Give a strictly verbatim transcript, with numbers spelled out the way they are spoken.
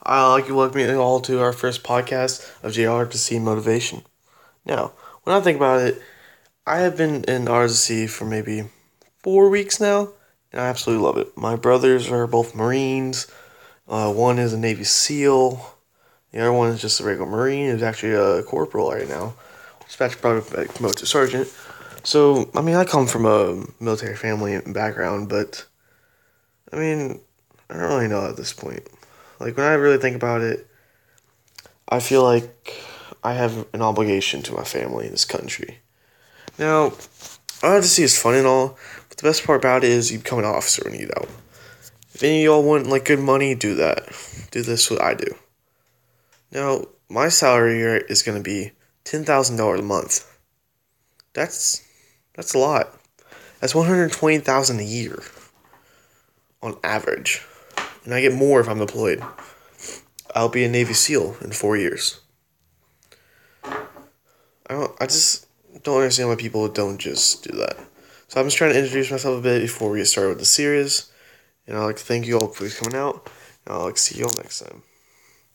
I'd like to welcome you all to our first podcast of J R to C Motivation. Now, when I think about it, I have been in R to C for maybe four weeks now, and I absolutely love it. My brothers are both Marines. Uh, one is a Navy SEAL. The other one is just a regular Marine. He's actually a corporal right now. Dispatched probably promoted to sergeant. So, I mean, I come from a military family and background, but I mean, I don't really know at this point. Like, when I really think about it, I feel like I have an obligation to my family in this country. Now, I have to see it's fun and all, but the best part about it is you become an officer when you get out. If any of y'all want like good money, do that. Do this what I do. Now, my salary here is gonna be ten thousand dollars a month. That's that's a lot. That's one hundred twenty thousand dollars a year on average, and I get more if I'm deployed. I'll be a Navy SEAL in four years. I don't. I just don't understand why people don't just do that. So I'm just trying to introduce myself a bit before we get started with the series, and I'd like to thank you all for coming out. And I'll like to see you all next time.